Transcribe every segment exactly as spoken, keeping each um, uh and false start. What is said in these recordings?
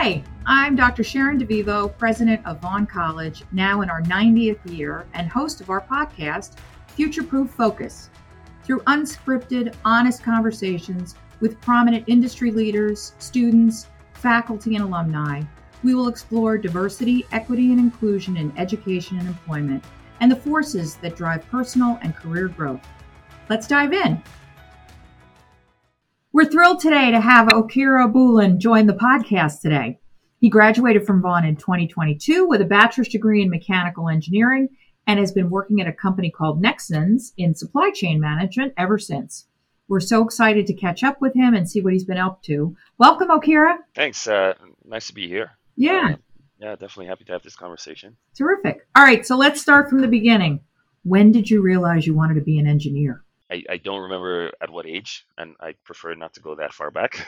Hi, I'm Doctor Sharon DeVivo, president of Vaughn College, now in our ninetieth year, and host of our podcast, Future Proof Focus. Through unscripted, honest conversations with prominent industry leaders, students, faculty, and alumni, we will explore diversity, equity, and inclusion in education and employment, and the forces that drive personal and career growth. Let's dive in. We're thrilled today to have Okere Abulan join the podcast today. He graduated from Vaughn in twenty twenty-two with a bachelor's degree in mechanical engineering and has been working at a company called Nexans in supply chain management ever since. We're so excited to catch up with him and see what he's been up to. Welcome, Okere. Thanks. Uh, nice to be here. Yeah. Uh, yeah, definitely happy to have this conversation. Terrific. All right, so let's start from the beginning. When did you realize you wanted to be an engineer? I, I don't remember at what age, and I prefer not to go that far back.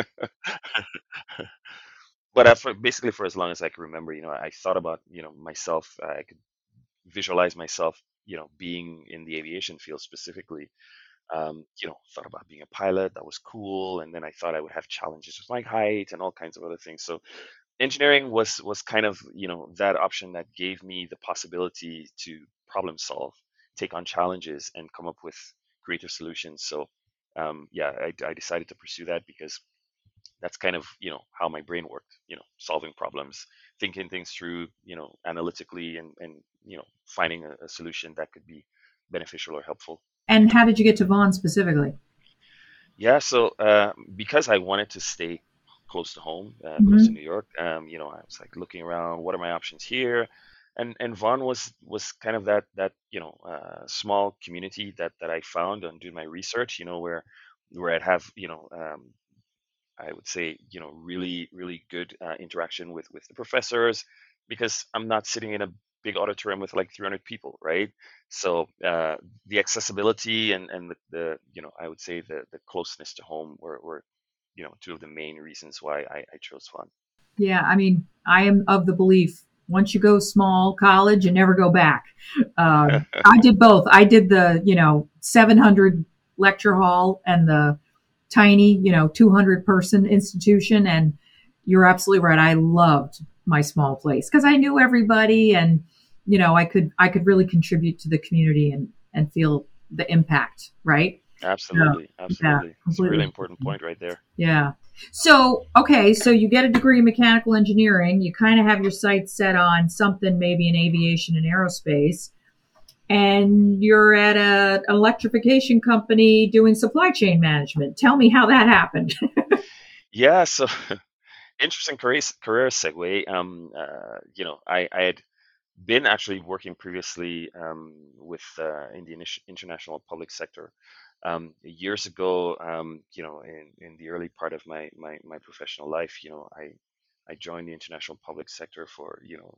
But uh, for, basically, for as long as I can remember, you know, I thought about, you know, myself. I could visualize myself, you know, being in the aviation field specifically. Um, you know, thought about being a pilot. That was cool. And then I thought I would have challenges with my height and all kinds of other things. So engineering was was kind of, you know, that option that gave me the possibility to problem solve, take on challenges, and come up with creative solutions. So um, yeah, I, I decided to pursue that because that's kind of, you know, how my brain worked, you know, solving problems, thinking things through, you know, analytically, and, and you know, finding a, a solution that could be beneficial or helpful. And how did you get to Vaughn specifically? Yeah, so uh, because I wanted to stay close to home, uh, Mm-hmm. close to New York, um, you know, I was like looking around, what are my options here? And and Vaughn was was kind of that that you know uh, small community that that I found on doing my research, you know, where where I'd have, you know um, I would say, you know really really good uh, interaction with with the professors, because I'm not sitting in a big auditorium with like three hundred people, right? So uh, the accessibility and and the, the you know I would say the the closeness to home were were you know two of the main reasons why I, I chose Vaughn. Yeah, I mean, I am of the belief once you go small college, you never go back. Um, I did both. I did the, you know, seven hundred lecture hall and the tiny, you know, two hundred person institution. And you're absolutely right. I loved my small place because I knew everybody, and, you know, I could, I could really contribute to the community and, and feel the impact. Right. Absolutely, Yeah, absolutely. It's a really completely. important point right there. Yeah. So, okay, so you get a degree in mechanical engineering. You kind of have your sights set on something maybe in aviation and aerospace. And you're at a, an electrification company doing supply chain management. Tell me how that happened. Yeah, so interesting career career segue. Um, uh, you know, I, I had been actually working previously um, with uh, in the init- international public sector. Um, years ago, um, you know, in, in the early part of my, my my professional life, you know, I I joined the international public sector for, you know,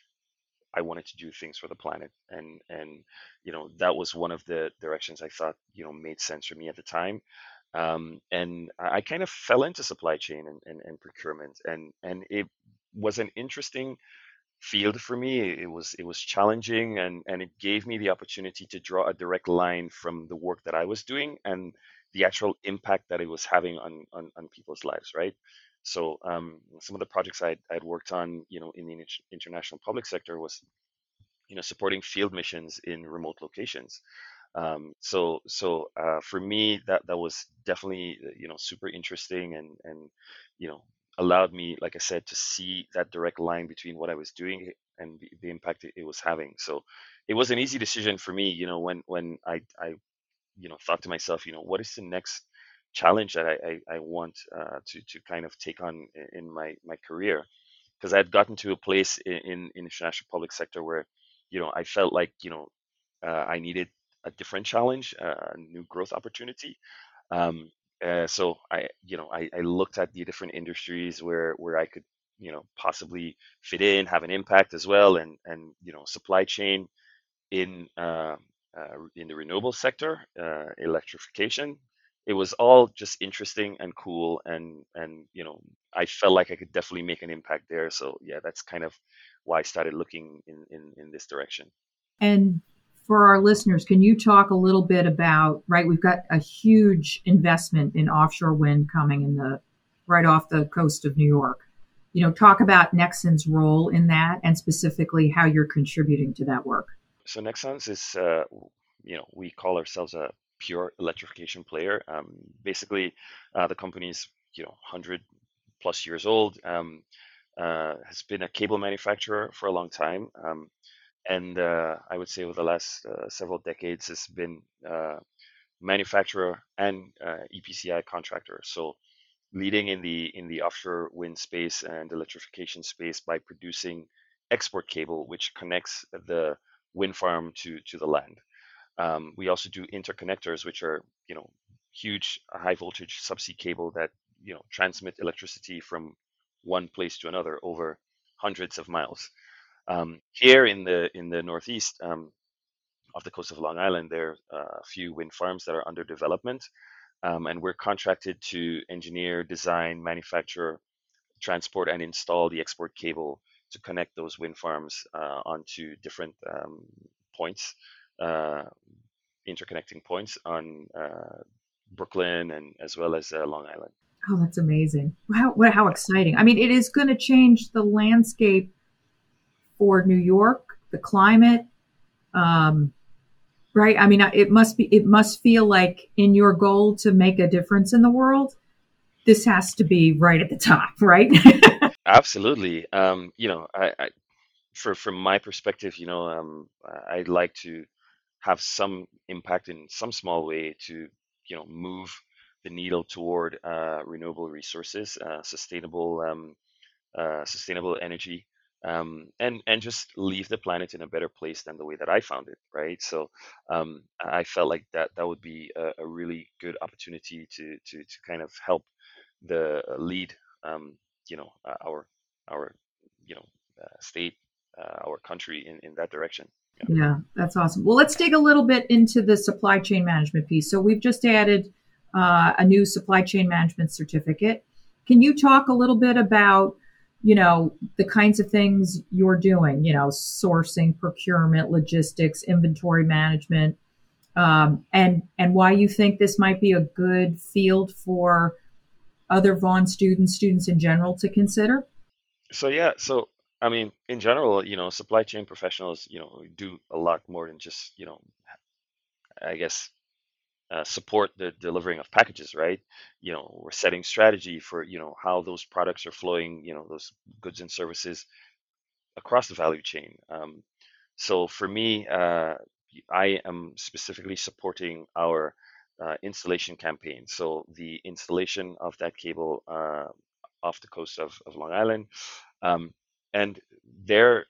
I wanted to do things for the planet, and and you know that was one of the directions I thought, you know, made sense for me at the time. Um, and I I kind of fell into supply chain and, and, and procurement, and and it was an interesting field for me. It was it was challenging, and and it gave me the opportunity to draw a direct line from the work that I was doing and the actual impact that it was having on on, on people's lives, right? So um, some of the projects I'd, I'd worked on, you know, in the inter- international public sector was, you know, supporting field missions in remote locations. Um, so so uh, for me, that that was definitely, uh, you know, super interesting, and and you know allowed me, like I said, to see that direct line between what I was doing and the, the impact it, it was having. So it was an easy decision for me, you know, when when I I you know thought to myself, you know, what is the next challenge that I I, I want uh, to to kind of take on i- in my my career, because I had gotten to a place in, in in international public sector where, you know, I felt like, you know, uh, I needed a different challenge, uh, a new growth opportunity. Um, uh, so I, you know, I, I looked at the different industries where where I could, you know, possibly fit in, have an impact as well, and and you know, supply chain in uh, uh, in the renewable sector, uh, electrification. It was all just interesting and cool, and and you know, I felt like I could definitely make an impact there. So yeah, that's kind of why I started looking in in, in this direction. And for our listeners, can you talk a little bit about, right, we've got a huge investment in offshore wind coming in the right off the coast of New York. you know, talk about Nexon's role in that and specifically how you're contributing to that work. So Nexans is, uh, you know, we call ourselves a pure electrification player. Um, basically, uh, the company's, you know, one hundred plus years old, um, uh, has been a cable manufacturer for a long time. Um, and uh, I would say over the last uh, several decades has been uh, manufacturer and uh, E P C I contractor. So leading in the in the offshore wind space and electrification space by producing export cable, which connects the wind farm to to the land. Um, we also do interconnectors, which are you know huge high voltage subsea cable that you know transmit electricity from one place to another over hundreds of miles. Um, here in the in the northeast um, off the coast of Long Island, there are a few wind farms that are under development, um, and we're contracted to engineer, design, manufacture, transport, and install the export cable to connect those wind farms uh, onto different um, points, uh, interconnecting points on uh, Brooklyn and as well as uh, Long Island. Oh, that's amazing. How, how exciting. I mean, it is going to change the landscape for New York, the climate, um, right? I mean, it must be, it must feel like in your goal to make a difference in the world, this has to be right at the top, right? Absolutely. Um, you know, I, I for from my perspective, you know, um, I'd like to have some impact in some small way to, you know, move the needle toward uh, renewable resources, uh, sustainable, um, uh, sustainable energy, um, and and just leave the planet in a better place than the way that I found it. Right. So um, I felt like that that would be a, a really good opportunity to to to kind of help the uh, lead, um, you know, uh, our our you know uh, state, uh, our country in in that direction. Yeah. Yeah, that's awesome. Well, let's dig a little bit into the supply chain management piece. So we've just added uh, a new supply chain management certificate. Can you talk a little bit about, you know, the kinds of things you're doing, you know, sourcing, procurement, logistics, inventory management, um, and and why you think this might be a good field for other Vaughn students, students in general to consider? So yeah, so I mean, in general, you know, supply chain professionals, you know, do a lot more than just, you know, I guess, uh, support the delivering of packages, right? You know, we're setting strategy for, you know, how those products are flowing, you know, those goods and services across the value chain. Um, so for me, uh, I am specifically supporting our uh, installation campaign. So the installation of that cable uh, off the coast of, of Long Island. Um, and there,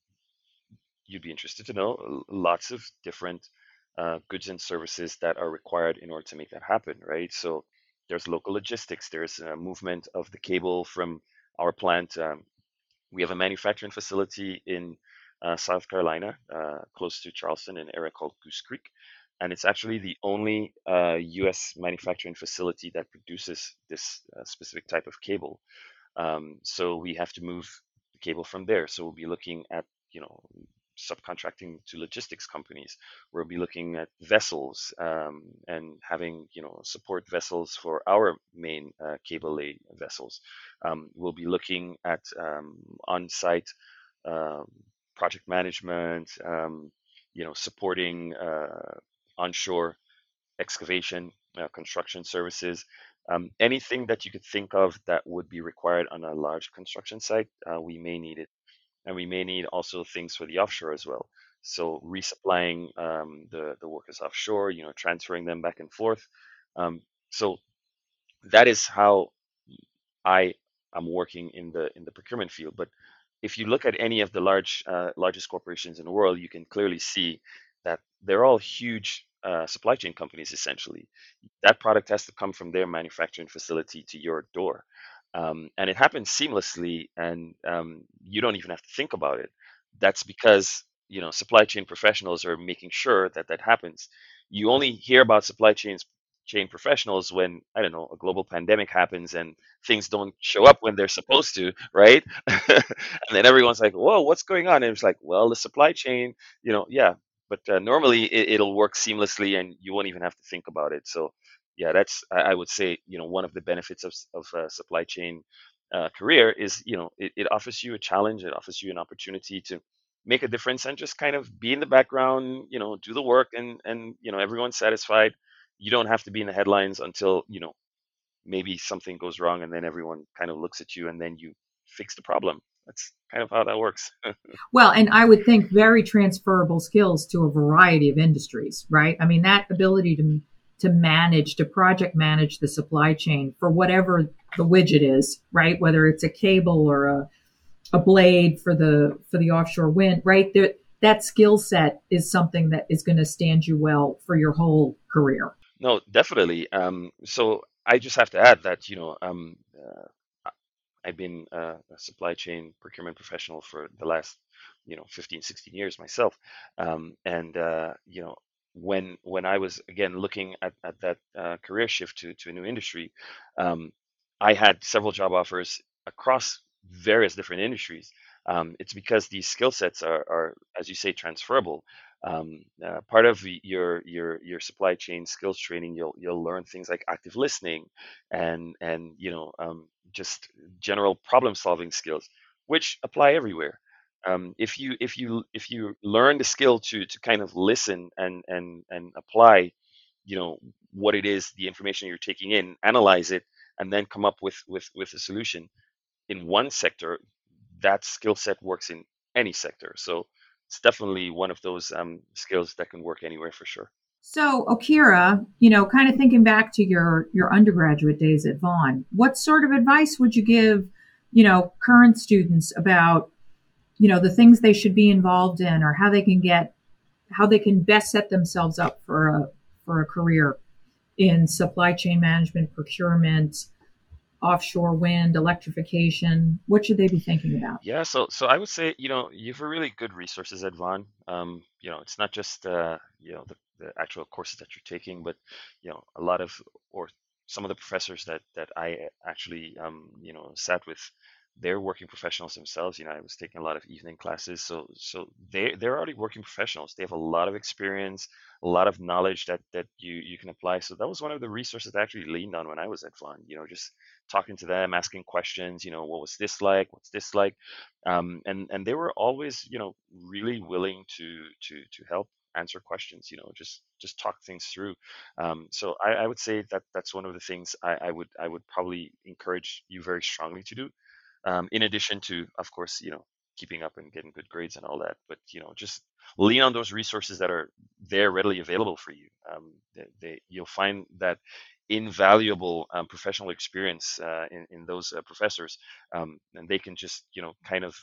you'd be interested to know lots of different uh, goods and services that are required in order to make that happen, right? So there's local logistics, there's a movement of the cable from our plant. Um, we have a manufacturing facility in uh, South Carolina, uh, close to Charleston, in an area called Goose Creek. And it's actually the only uh, U S manufacturing facility that produces this uh, specific type of cable. Um, so we have to move the cable from there. So we'll be looking at, you know, subcontracting to logistics companies. We'll be looking at vessels um, and having, you know, support vessels for our main uh, cable lay vessels. Um, we'll be looking at um, on-site um, project management, um, you know, supporting uh, onshore excavation, uh, construction services, um, anything that you could think of that would be required on a large construction site, uh, we may need it. And we may need also things for the offshore as well. So resupplying um, the, the workers offshore, you know, transferring them back and forth. Um, so that is how I am working in the in the procurement field. But if you look at any of the large uh, largest corporations in the world, you can clearly see that they're all huge uh, supply chain companies essentially. That product has to come from their manufacturing facility to your door. Um, and it happens seamlessly, and um, you don't even have to think about it. That's because you know supply chain professionals are making sure that that happens. You only hear about supply chains chain professionals when I don't know a global pandemic happens and things don't show up when they're supposed to, right? And then everyone's like, "Whoa, what's going on?" And it's like, "Well, the supply chain, you know, yeah." But uh, normally it, it'll work seamlessly, and you won't even have to think about it. So yeah, that's I, I would say you know one of the benefits of of uh, supply chain uh, career is, you know, it, it offers you a challenge. It offers you an opportunity to make a difference and just kind of be in the background, you know, do the work, and and you know everyone's satisfied. You don't have to be in the headlines until, you know, maybe something goes wrong, and then everyone kind of looks at you, and then you fix the problem. That's kind of how that works. Well, and I would think very transferable skills to a variety of industries, right? I mean, that ability to to manage, to project manage the supply chain for whatever the widget is, right? Whether it's a cable or a, a blade for the for the offshore wind, right? There, that skill set is something that is going to stand you well for your whole career. No, definitely. Um, so I just have to add that, you know, um, uh, I- I've been uh, a supply chain procurement professional for the last, you know, fifteen, sixteen years myself. Um, and, uh, you know, when when I was, again, looking at, at that uh, career shift to, to a new industry, um, I had several job offers across various different industries. Um, it's because these skill sets are, are, as you say, transferable. Um, uh, part of the- your your your supply chain skills training, you'll you'll learn things like active listening, and and you know um, just general problem solving skills, which apply everywhere. Um, if you if you if you learn the skill to to kind of listen and and and apply, you know, what it is, the information you're taking in, analyze it, and then come up with with with a solution in one sector, that skill set works in any sector. So it's definitely one of those um, skills that can work anywhere for sure. So, Okira, you know, kind of thinking back to your your undergraduate days at Vaughan, what sort of advice would you give, you know, current students about, you know, the things they should be involved in, or how they can get how they can best set themselves up for a for a career in supply chain management, procurement, offshore wind, electrification? What should they be thinking about? Yeah, so so I would say, you know, you have really good resources at Vaughan. Um, you know, it's not just uh, you know, the, the actual courses that you're taking, but you know, a lot of, or some of the professors that that I actually um, you know, sat with, they're working professionals themselves. You know, I was taking a lot of evening classes, so so they they're already working professionals. They have a lot of experience, a lot of knowledge that that you you can apply. So that was one of the resources I actually leaned on when I was at Vaughan. You know, just talking to them, asking questions. You know, what was this like? What's this like? Um, and and they were always, you know, really willing to to to help answer questions. You know, just just talk things through. Um, so I, I would say that that's one of the things I, I would I would probably encourage you very strongly to do. Um, in addition to, of course, you know, keeping up and getting good grades and all that. But you know, just lean on those resources that are there readily available for you. Um, they, they, you'll find that invaluable um, professional experience uh, in, in those uh, professors, um, and they can just, you know, kind of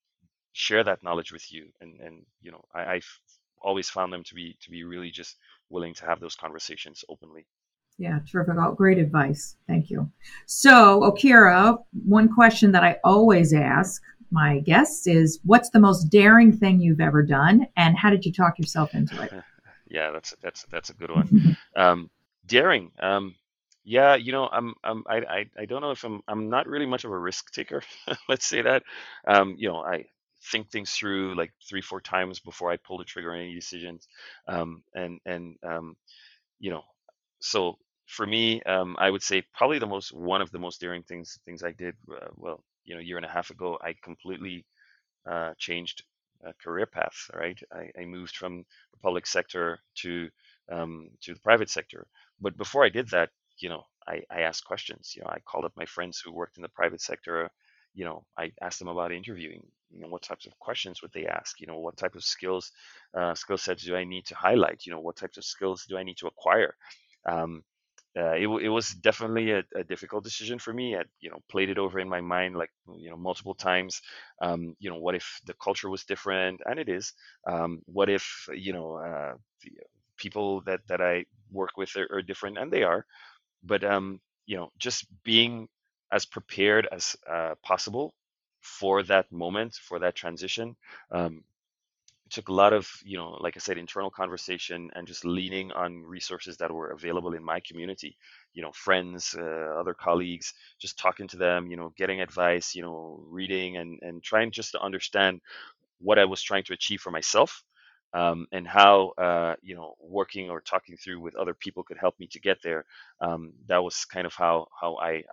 share that knowledge with you. And and you know, I, I've always found them to be to be really just willing to have those conversations openly. Yeah, terrific. Oh, great advice. Thank you. So, Okira, one question that I always ask my guests is, what's the most daring thing you've ever done, and how did you talk yourself into it? Yeah, that's that's that's a good one. Um, daring. Um, yeah, you know, I'm I'm I, I I don't know if I'm I'm not really much of a risk taker. Let's say that. Um, you know, I think things through like three, four times before I pull the trigger on any decisions. Um, and and um, you know, so for me, um, I would say probably the most one of the most daring things things I did. Uh, well, you know, a year and a half ago, I completely uh, changed uh, career path. Right, I, I moved from the public sector to um, to the private sector. But before I did that, you know, I, I asked questions. You know, I called up my friends who worked in the private sector. You know, I asked them about interviewing. You know, what types of questions would they ask? You know, what type of skills, uh, skill sets do I need to highlight? You know, what types of skills do I need to acquire? Um, uh, it, it was definitely a, a difficult decision for me. I, you know, played it over in my mind like, you know, multiple times. Um, you know, what if the culture was different? And it is. Um, what if, you know, uh, the people that that I work with are, are different, and they are. But um, you know, just being as prepared as uh, possible for that moment, for that transition. Um, it took a lot of, you know, like I said, internal conversation and just leaning on resources that were available in my community, you know, friends, uh, other colleagues, just talking to them, you know, getting advice, you know, reading and and trying just to understand what I was trying to achieve for myself, um, and how, uh, you know, working or talking through with other people could help me to get there. Um, that was kind of how how I I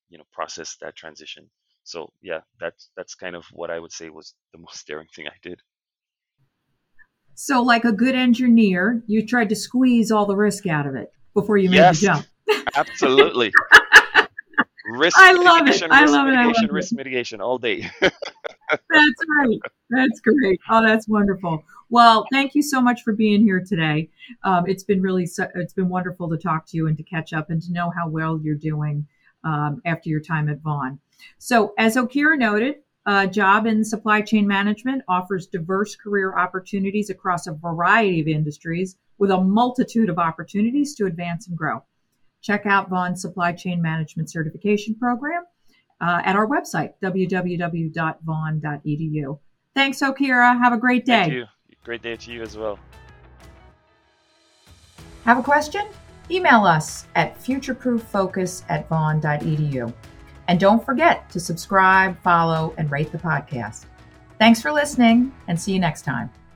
you know, process that transition. So yeah, that's that's kind of what I would say was the most daring thing I did. So, like a good engineer, you tried to squeeze all the risk out of it before you made the Yes, jump. absolutely. Risk I love it. mitigation, I risk love it. I love mitigation, it. risk mitigation all day. That's great. That's great. Oh, that's wonderful. Well, thank you so much for being here today. Um, it's been really, it's been wonderful to talk to you and to catch up and to know how well you're doing um, after your time at Vaughan. So, as Okira noted, a job in supply chain management offers diverse career opportunities across a variety of industries with a multitude of opportunities to advance and grow. Check out Vaughan's Supply Chain Management Certification Program uh, at our website, w w w dot vaughan dot e d u. Thanks, Okira. Have a great day. Thank you. Great day to you as well. Have a question? Email us at futureprooffocus at vaughan dot e d u. And don't forget to subscribe, follow, and rate the podcast. Thanks for listening, and see you next time.